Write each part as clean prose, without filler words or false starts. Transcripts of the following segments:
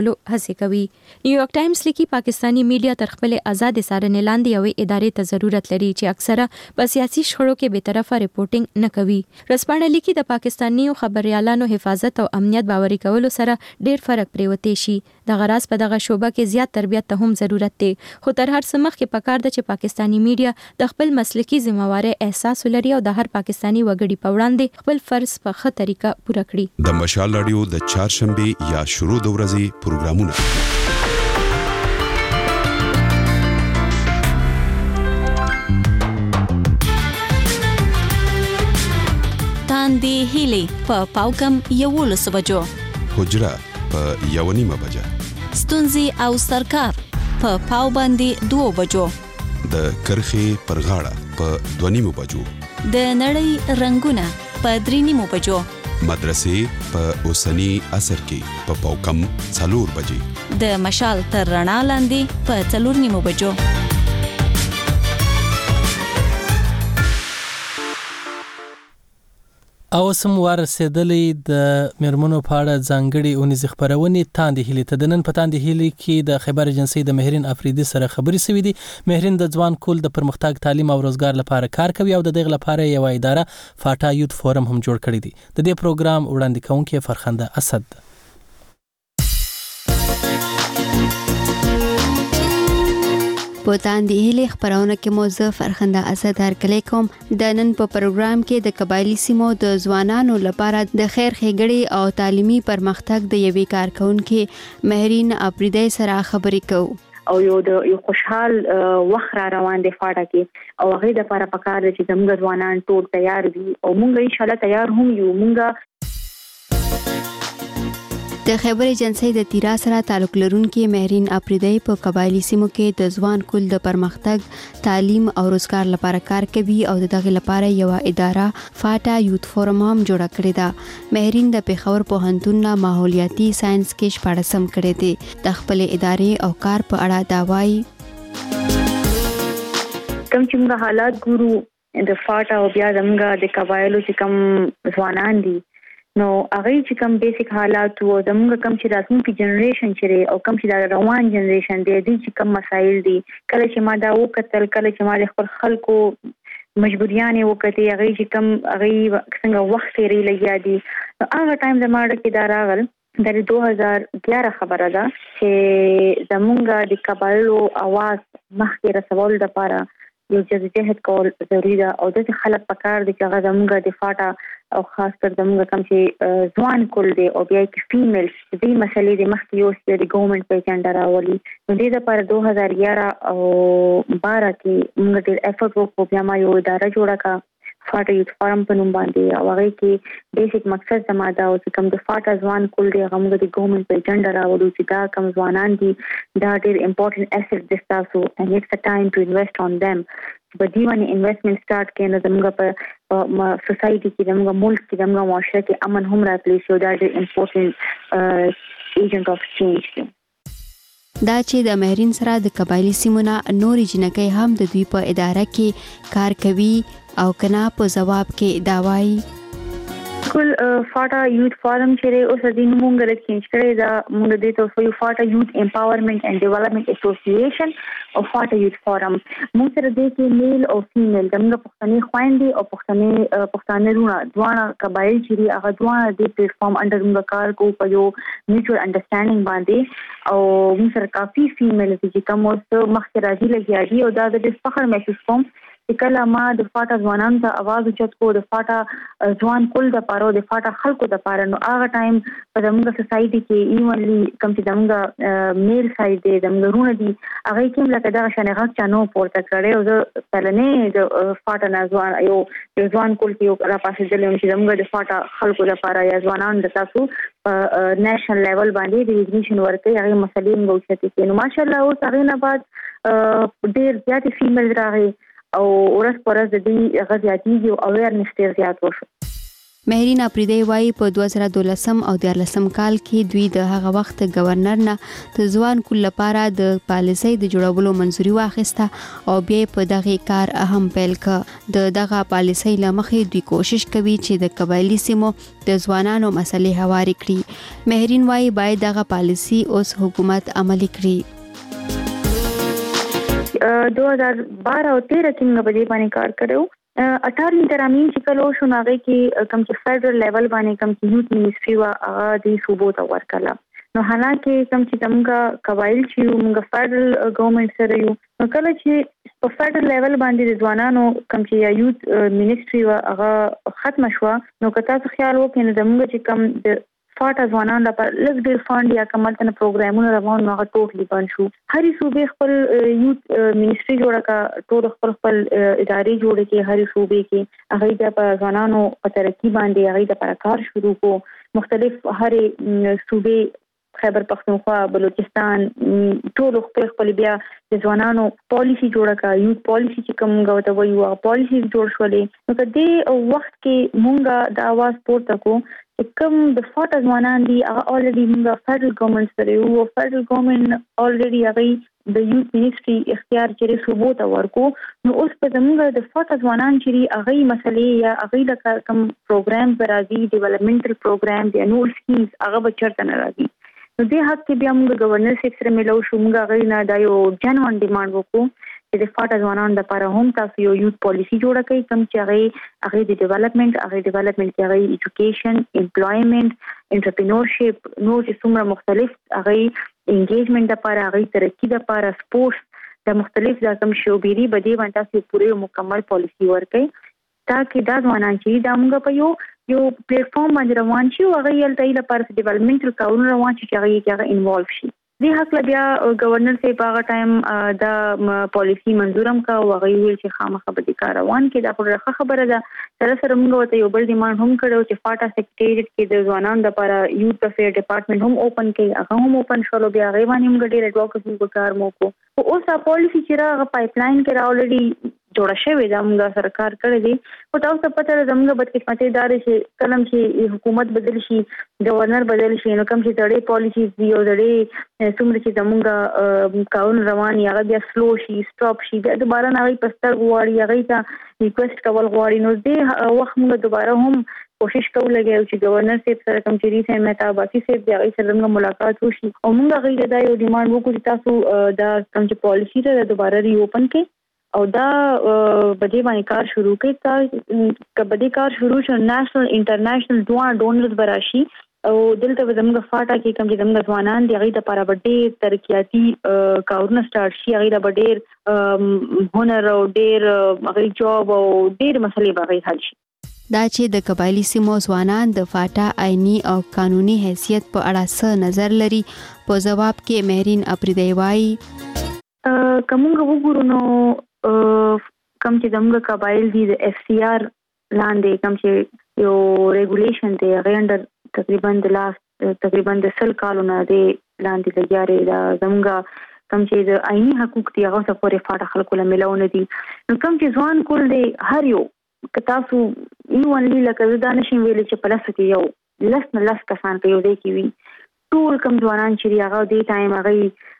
لو هڅه کوي. نیویارک ټایمز لیکي پاکستانی میډیا تر خپل آزاد څارنې لاندې یوې ادارې ته ضرورت لري چې اکثره په سیاسي شخړو کې به طرفه ریپورټینګ نه کوي. رسپانه لیکي د پاکستاني خبريالانو حفاظت او امنیت باوري کولو سره ډېر فرق پریوتی شي. د غراض په دغه شوبه کې زیات تربیت ته هم ضرورت دی، خو تر هر څه مخکې پکار ده چې پاکستانی میډیا د خپل مسلکي ذمہواري احساس ولري او د هر پاکستانی وګړي په وړاندې خپل فرض په ښه طریقه پوره کړي. د مشال رادیو د چهارشنبه یا شروع د ورځې پروګرامونه تاندې هیلې په پاوکم 11 بجو، حجره په 1:30 بجه، ستونزې او سرکار په پاو باندې 2 بجو، د کرخې پر غاړه په 2:30 بجو، د نړۍ رنگونه په 3:30 بجو، مدرسې په اوسنی عصر کې په پاوکم 4 بجې، د مشال تر رڼا لاندې په 4:30 بجو. او سم ورسېدلې د میرمنو په اړه ځانګړي اونیز خبرونه تاندې هلي ته د نن په تاندې هلي کې د خبر ایجنسی د مهرین افریدي سره خبري سوي دي. مهرین د ځوان کول د پرمختګ تعلیم او روزګار لپاره کار کوي او د دغه لپاره یو اداره فاټا یوت فورم هم جوړ کړی دی. د دې پروګرام وړاندې کوونکی فرخنده اسد. په تاندې هلي خبرونه کې موضوع فرخنده اسد هرکلی کوم. د نن په پروګرام کې د قبایلی سیمو د ځوانانو لپاره د خیر ښېګړې او تعلیمي پرمختګ د یوې کارکونکو مهرین افریدی سره خبرې کوو. او یو خوشحال وخت را روان دی فاټا کې او هغه د لپاره پکار دي چې زموږ ځوانان ټول تیار دي او موږ ان شاء الله تیار هم یو. موږ د خبر ایجنسی د تیرا سره تعلق لرونکي مهرین افریدی په قبایلی سیمو کې د ځوان کول د پرمختګ تعلیم او روزګار لپاره کار کوي او دغه لپاره یو اداره فاټا یوت فورم هم جوړ کړی دا. مهرین د پیښور پوهنتون نه ماحولیاتي ساينس کې شپږم کړی دی. د خپل ادارې او کار په اړه دا وایي. کوم چې حالات ګورو د فاټا او بیا زموږ د قبایلو چې کوم ځوانان دي نو هغه چې کوم بیسیک حالات وو زموږ کوم چې راتلونکي جنریشن چې او کوم چې د روان جنریشن دی چې کوم مسایل دي کله چې ما دا وکتل کله چې ما خپل خلکو مجبوریانه وکړي هغه چې کوم هغه څنګه وخت یې لګیا دي هغه ټایم زموږ کې دا راغل د 2011 خبره ده چې زموږ د قبایلو आवाज مخکې رسول لپاره یو جهد کول ضروري ده او د خلک پکار دي چې هغه زموږ د فاټا او خاص کر زموږ کوم چې ځوان کول دي او بیا کې فیمیلز دې مسلې د مخکې یو د ګورنمنت په اجنډا راولي. نو دې لپاره 2011 او 12 کې موږ ډېر افورت وکړو بیا ما یو اداره جوړه کړه فاټا یوت فورم په نوم باندې او هغه کې بیسیک مقصد زما دا و چې کوم د فاټا ځوان کول دي هغه موږ د ګورنمنت په اجنډا راوړو چې دا کوم ځوانان دي دا ډېر امپورټنت اسټ دي تاسو and it's a time to invest on them. په دې باندې انویسټمنټ سٹارټ کړي نو زموږ په سوسایټي کې زموږ ملک کې زموږ معاشره کې امن هم راتلی شو دا ډېر امپورټنت ایجنټ اف چینج دی. دا چې د مهرین سره د قبایلی سیمونه نورې جنکۍ هم د دوی په اداره کې کار کوي او کنا په جواب کې دا وایي. کل فاټا یوت فورم چې اوس د دې موږ غره چینج کړی دا موږ د ته یو فاټا یوت امپاورمنت اینڈ ډیولپمنٹ اسوسییشن او فاټا یوت فورم موږ سره د کې میل او فیمیل دغه پښتني خويندې او پښتانه رونه دوه قبایل چې هغه دوه د پلیټ فارم انډر موږ کار کوو په یو میوچوال انډرستانډینګ باندې او موږ سره کافي فیمیل چې کوم اوس مخکې راځي لګیا دي او دا د فخر محسوس کوم کله ما د فاټا ځوانانو ته आवाज اوچت کو د فاټا ځوان کول د پاره د فاټا خلکو د پاره نو هغه ټایم په زموږ سوسایټي کې ایونلی کوم چې زموږ میل سایډ دی زموږ رونه دي هغه کوم لکه دا شنه غږ چانو پورته کړي او د پلنې د فاټا نازوان یو ځوان کول کې یو را پاسې دلې چې زموږ د فاټا خلکو د پاره یا ځوانان د تاسو په نېشنل لیول باندې د ریګنیشن ورکړي هغه مسلې موږ اوچتې کې نو ماشاءالله اوس هغه نه بعد ډېر زیات فیمیل راغی او ورځ پر ورځ د دې غزياتي او اویرنس ډیر زیات وشو. مهرین اپریدی وايي په 2012 او 2013 کال کې دوی د هغه وخت گورنر نه د ځوان کول لپاره د پالیسۍ د جوړولو منځوري واخیسته او بیا په دغه کار اهم پیل ک دغه پالیسۍ لمخې دوی کوشش کوي چې د قبایلی سیمو د ځوانانو مسلې هواري کړي. مهرین وايي باید دغه پالیسي اوس حکومت عملي کړي. 2012 او 13 کې موږ په دې باندې کار کړو. 18 ترامین چې کلو شو ناغه کې کم چې فدرل لیول باندې کم چې یوت منیسټری وا هغه د صوبو ته ورکړه. نو حالانکه کم چې څنګه قبایل چې موږ فدرل ګورنمنت سره یو نو کله چې په فدرل لیول باندې د ځوانانو کم چې یوت منیسټری وا هغه ختم شو نو کته څه خیال وکړي نو موږ چې کم د فاټا ځوانان لپاره لږ ډیر فاند یا کومه پروګرامونه روان نو هغه ټوټلی بند شو. هرې صوبې خپل یوت منیسټری جوړه کا ټول خپل ادارې جوړې کې هرې صوبې کې هغه د ځوانانو په ترقی باندې هغه د کار شروع کو. مختلف هرې صوبې خیبر پختونخوا بلوچستان ټول خپل بیا د ځوانانو پالیسی جوړه کا یوت پالیسی چې کوم غوته وایو پالیسی جوړ شولې. نو کدی وخت کې مونږه د आवाज پورته کو کوم د فاټا ځوانان دي هغه الریډي موږ فدرل ګورنمنت سره یو فدرل ګورنمنت الریډي هغه د یوت منیسټری اختیار چې صوبو ته ورکو. نو اوس په زموږ د فاټا ځوانان چې هغه مسلې یا هغه د کوم پروګرام راځي ډیولپمنټل پروګرام دی نو سکیمز هغه بچرته نه راځي. نو دې حق کې بیا موږ گورنر صاحب سره ملو شو موږ هغه نه دا یو جنوان ډیماند وکړو چې د فاټا ځوانانو لپاره هم تاسو یو یوت پالیسی جوړه کړئ کوم چې هغه د ډیولپمنٹ کې هغه ایجوکیشن امپلویمنٹ انټرپرینورشپ نو چې څومره مختلف هغه انګیجمنٹ لپاره هغه ترقی لپاره سپورټس د مختلف د کوم شوبېری بده باندې تاسو پوره مکمل پالیسی ورکړئ تاکي دا ځوانان چې دا موږ په یو پلیټ فارم باندې روان شي او هغه یل تایله لپاره ډیولپمنټل کارونه روان شي چې هغه انوالو شي. دې حق بیا گورنر صاحب هغه ټایم دا پالیسی منظورم کا او هغه ویل چې خامخا به د کار روان کې دا خبره ده. سره موږ ته یو بل ډیماند هم کړو چې فاټا سیکریټریټ کې د ځوانانو لپاره یوت افیر ډپارټمنټ هم اوپن کړي هغه هم اوپن شول بیا هغه باندې موږ ډیر اډوکیسي وکړ مو کو اوس پالیسی چې راغه پایپلاین کې راولډي جوړه شوې ده موږ سرکار کړی دی او تاسو پته ده موږ بدقسمتي دار شي کلم چې حکومت بدل شي گورنر بدل شي نو کوم چې دړې پالیسي دی او دړې څومره چې موږ قانون روان یا بیا سلو شي سټاپ شي بیا دوباره نه پستر غواړي هغه ته ریکوست کول غواړي نو دې وخت موږ دوباره هم کوشش کوو لګیو چې گورنر صاحب سره کوم چې ریسه متا باقي صاحب دی هغه سره موږ ملاقات وشي او موږ هغه دا یو ډیماند وکړو چې تاسو دا کوم چې پالیسی ته دوباره ری اوپن کړئ او دا بده باندې کار شروع کړي تا کبدي کار شروع شو نېشنل انټرنیشنل ډونرز براشي او دلته زموږ فاټا کې کوم چې زموږ ځوانان دی هغه د لپاره ډېر ترقیاتي کارونه سٹارټ شي هغه د ډېر هنر او ډېر هغه جاب او ډېر مسلې به حل شي. دا چې د قبایلی سیمو ځوانان د فاټا آئینی او قانوني حیثیت په اړه څه نظر لري په جواب کې مهرین اپریدی وايي کومه وګورو نو کم چې زموږ قبایل دي د اف سی آر لاندې کم چې یو ریګولیشن دی غینډر تقریبا د 100 کالونه دی لاندې لګیاري دا زموږ کم چې د آئینی حقوق دی هغه څه پورې فاټا خلکو له ملونه دي نو کم چې ځوان کول دی هر یو کتاسو یو انلی لکه دا نشي ویل چې پلس کې یو لس کسان په یو دی کې وي ټول کم ځوانان چې هغه دی ټایم هغه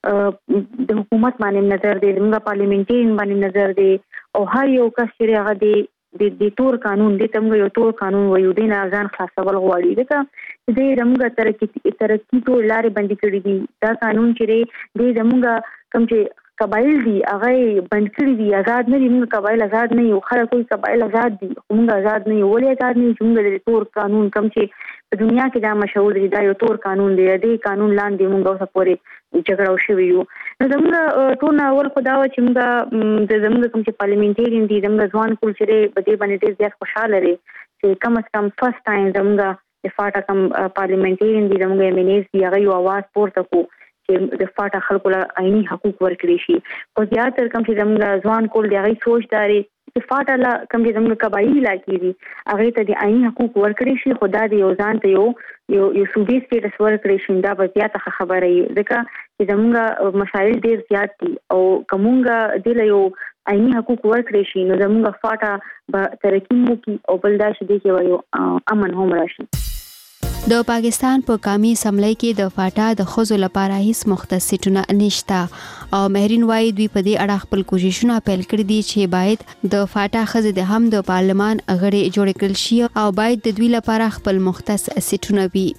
د حکومت باندې نظر دی موږ پارلیمنټین باندې نظر دی او هر یو کس چې هغه دی د تور قانون د تمغه یو تور قانون ویو دین ځان خاصول غواړي دا د موږ ترقی ټول لارې بندي کړې دي دا قانون چې د موږ کم چې قبایل دي هغه بند کړی دي آزاد نه دي موږ قبایل آزاد نه یو خلک کوئی قبایل آزاد دي موږ آزاد نه یو ولې آزاد نه موږ د تور قانون کم چې په دنیا کې دا مشهور دی دا یو تور قانون دی د قانون لاندې موږ اوسه پورې جګړه وشوي یو نو زموږ ټول اول خدای چې موږ د زموږ کوم چې پارلیمنټرین دي زموږ ځوان کول چې په دې باندې ډېر زیات خوشاله لري چې کم از کم فرست ټایم زموږ د فاټا کم پارلیمنټرین دي زموږ MNAs دی هغه یو आवाज پورته کو چې د فاټا خلکو له آئینی حقوق ورکړي شي او زیاتره کم چې زموږ ځوان کول دی هغه سوچ داري چې فاټا لا کم چې زموږ قبایلی علاقې دي هغه ته د آئینی حقوق ورکړي شي خدای دې یو ځان ته یو صوبې سټیټس ورکړي شي دا به زیاته خبره وي ځکه چې زموږ مسایل ډیر زیات دي او کومه د یو عیني حقوق ورکړي شي نو زموږ فاټا به ترقی وکړي او بل دا چې دی کې امن هم راشي. د پاکستان په قومي اسمبلی کې د فاټا د خزو لپاره هیڅ مختص سیټونه نشته او مهرین وايي دوی په دې اړه خپل کوششونه پیل کړي دي چې باید د فاټا خزې د هم د پارلمان غړي جوړ کړل شي او باید د دوی لپاره خپل مختص سیټونه وي.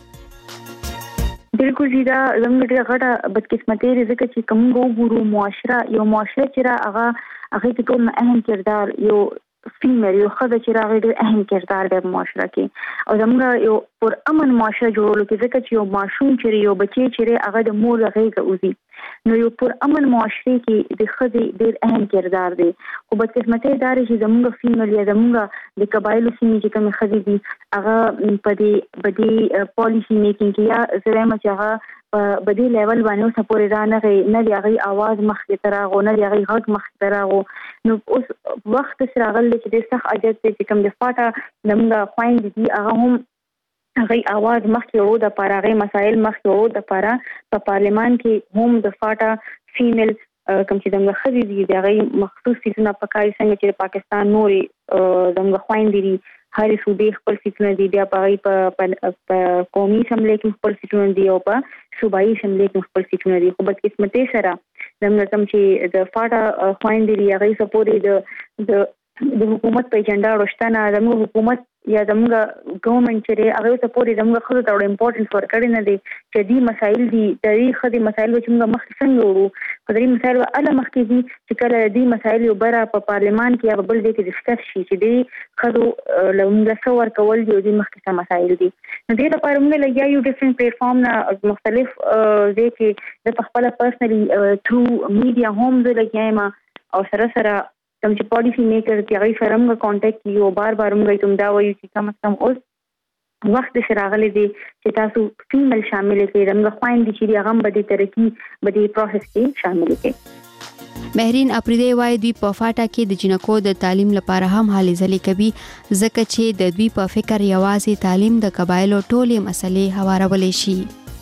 بالکل زیاده زموږ ډېر غټه بدقسمتي ځکه چې کوم ګورو معاشره چې هغه کې ټول اهم کردار یو فیمر یو خدای چې راغی ډېر اهم کردار دی معاشره کې او زموږ یو پر امن معاشره جوړولو کې ځکه چې یو ماشوم چې یو بچی چې هغه د مور غېږه اوزي نو یو پر امن معاشره کې د خدای ډېر اهم کردار دی. خو بدقسمتي دار چې زموږ فیمر یا زموږ د قبایلو سیمې چې کوم خدای دي هغه په دې پالیسی میکینګ کې یا زرمه چې هغه په بدی لیول باندې سپورې دا نه دی هغه आवाज مخکې تراغو نه دی هغه غږ مخکې تراغو نو اوس وخت سره غل چې د صح اجازه چې کوم د فاټا نمګه خويند دي هغه هم هغه आवाज مخکې ورو د پاره مسائل مخکې ورو د پاره په پارلمان کې هم د فاټا فیمیل کوم چې دغه خدي دي هغه مخصوص سیسونه پکای څنګه چې پاکستان نوري دغه خويند دي هر صوبې خپل سیټونه دي بیا په قومي اسمبلی کې خپل سیټونه دي او په صوبایي اسمبلی کې خپل سیټونه دي. خو بدقسمتي سره زموږ کوم چې د فاټا خويند دي هغه سپورې د حکومت په ایجنډا ورشتنه زموږ حکومت یا زموږ ګورنمنت چې هغه سپورې زموږ خو ته ډېر امپورټنت ورکړي نه دي چې دې مسایل دي تاریخ دې مسایل چې موږ مخکې څنګه ورو خدای مسایل اله مخکې دي چې کله دې مسایل یو بره په پارلمان کې یا بل ځای کې ډسکس شي چې دې خدو لومړی څور کول دي دې مخکې مسایل دي نو دې لپاره موږ لګیا یو ډیفرنٹ پلیټ فارم نه مختلف ځای کې د خپل پرسنلی تھرو میډیا هم د لګیایم او سره کوم چې پالیسی میکر کې هغه سره موږ کانټیکټ کیو بار موږ کوم دا وایو چې کم از کم اوس وخت سره غلي دي چې تاسو فیمیل شامل کړئ موږ خويند چې هغه به د ترقی به د پروسس کې شامل کړئ. مهرین اپریدی وايي دوی په فاټا کې د جنکو د تعلیم لپاره هم هلې ځلې کوي ځکه چې د دوی په فکر یوازې تعلیم د قبایلو ټولې مسلې هوارولې شي.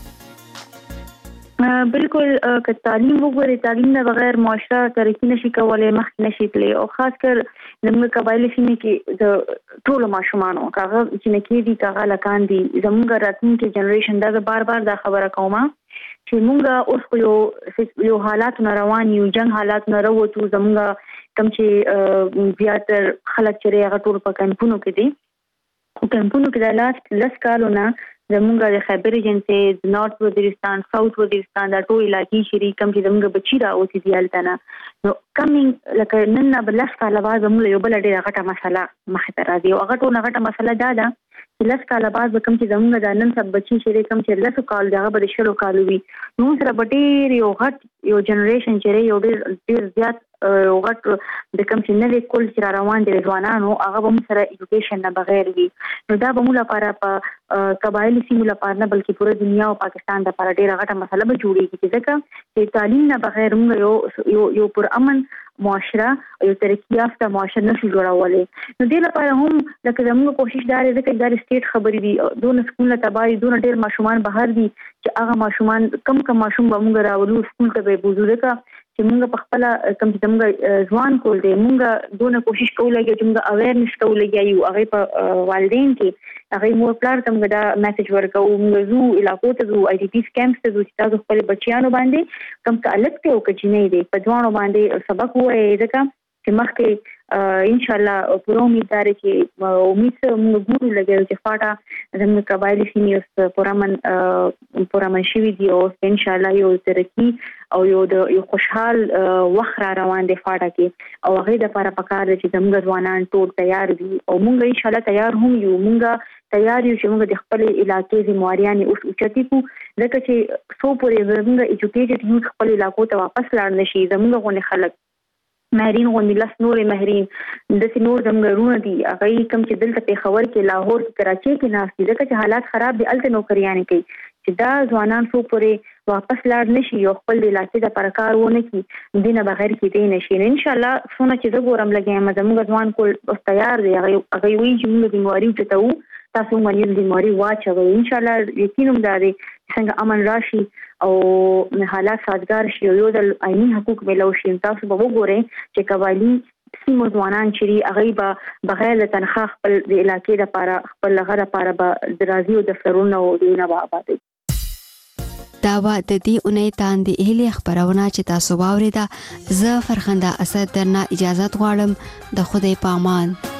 بالکل که تعلیم وګورئ تعلیم نه بغیر معاشره ترقی نشي کولای مخکې نشي تللی او خاص کر زموږ قبایلی سیمې کې د ټولو ماشومانو کاغه چې نکې دي کاغه لکان دي زموږ راتلونکي جنریشن دا بار دا خبره کومه چې موږ اوس یو حالات روان یو جنگ حالات نه وروته زموږ کم چې زیاتر خلک چې هغه ټول په کمپونو کې دي خو کمپونو کې د لاست لس کالونه زمونږ د خیبر ایجنسی د نارث وزیرستان ساوث وزیرستان دا ټول علاقې شری کم چې زمونږ بچی را اوسې دیالتنه نو کمینګ لکه نن نه بلس کاله بعد زمونږ یو بل ډیره غټه مسله مخې ته راځي او هغه ټول غټه مسله دا ده چې لس کاله بعد کم چې زمونږ د نن سب بچی شری کم چې لس کال دغه به شلو کال وي نو سره ډیر یو غټ یو جنریشن چې یو ډیر زیات غټ د کم چې نوې کول چې روان دي ځوانانو هغه به موږ سره ایجوکیشن نه بغیر وي نو دا به موږ لپاره په قبایلی سیمو لپاره نه بلکې پوره دنیا او پاکستان د لپاره ډیره غټه مسله به جوړیږي ځکه چې تعلیم نه بغیر موږ یو پر امن معاشره یو ترقی یافته معاشره نشو جوړولای نو دې لپاره هم لکه زموږ کوشش دا دی چې د سټیټ خبرې دي دون سکول ته بای دون ډیر ماشومان بهر دي چې هغه ماشومان کم ماشوم به موږ راولو سکول ته به بوزو ځکه چې موږ په خپل کم چې موږ ځوان کول دي موږ دونه کوشش کوو چې موږ اویرنس کوو یو هغه په والدین کې هغه مور پلار ته موږ دا میسج ورکو موږ زو علاقو ته زو آی ډی پی کیمپس ته زو چې تاسو خپل بچیانو باندې کم ته الګ ته او کچې نه دي په ځوانو باندې سبق وایي ځکه چې مخکې ان شاء الله پوره امید لري چې امید سره موږ ګورو لګیو چې فاټا زموږ قبایلی سیمې پورامن شوي دي او ان شاء الله یو ترقی او یو خوشحال وخت را روان دی فاټا کې او هغه د لپاره پکار دي چې زموږ ځوانان ټول تیار دي او موږ ان شاء الله تیار هم یو موږ تیار یو چې موږ د خپل علاقې ذمہواریانه اوس اوچتي کو ځکه چې سو پورې زموږ ایجوکیټډ یوث خپل علاقو ته واپس لاړ نشي زموږ غونې خلک مهرین غونډې لاس نورې مهرین د سينور زمګرونه دي هغه کم چې دلته په خبر کې لاهور کې کراچي کې ناس دي ځکه چې حالات خراب دي الته نوکریانې کوي چې دا ځوانان سو پورې واپس لاړ نشي او خپل علاقې د پرکار ونه کی دینه بغیر کې دی نشي ان شاء الله څونه چې زګورم لګیم زموږ ځوان کول اوس تیار دی هغه وی چې موږ د مواري ته تاسو باندې د موري واچوي ان شاء الله یقینم داري څنګه امن راشي او حالات سازگار شي یو د عیني حقوق ملو شي تاسو به وګورئ چې قبایلی سیمو ځوانان چې هغه به بغیر د تنخواه خپل د علاقې لپاره خپل لغه لپاره به درازي او دفترونه او دینه آبادي دا و د دې اونۍ تاندې اهلي خبرونه چې تاسو واوریده زه فرخنده اسد درنه اجازه غواړم د خدای په امان.